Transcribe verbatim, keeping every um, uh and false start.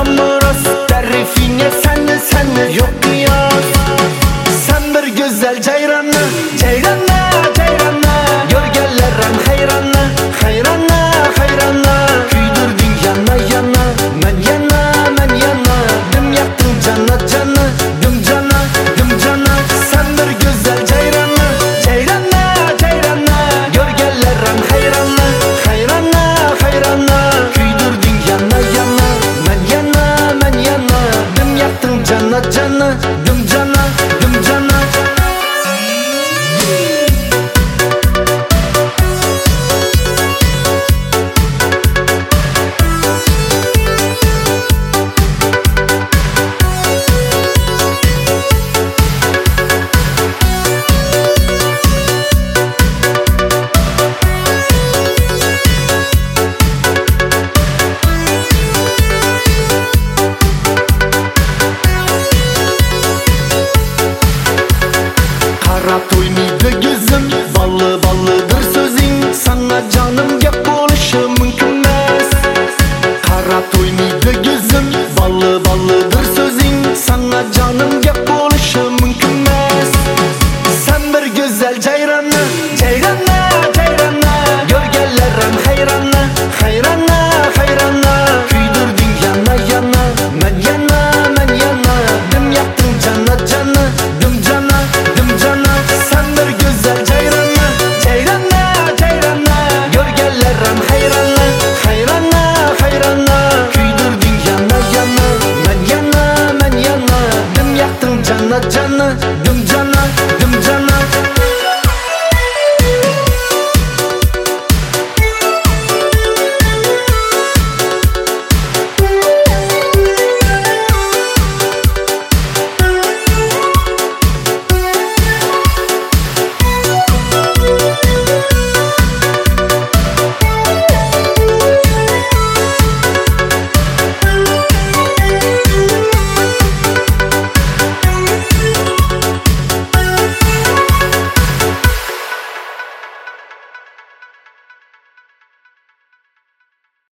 tamamı rast, tarifine senle senle yok kıyas. Sen bir güzel ceyranlı, ceyranlı, ceyranlı. Görgellerim hayranlı, hayranlı, hayranlı. Küydürdün yana yana, men yana, men yana. Dım yaktın cana cana, dım cana, dım cana. Sen bir güzel ceyranlı, ceyranlı, ceyranlı. Görgellerim hayranlı, hayranlı, hayranlı. Küydürdün yana yana, men yana, men yana. Dım yaktın cana cana, dım cana, dım cana. Qarab to'y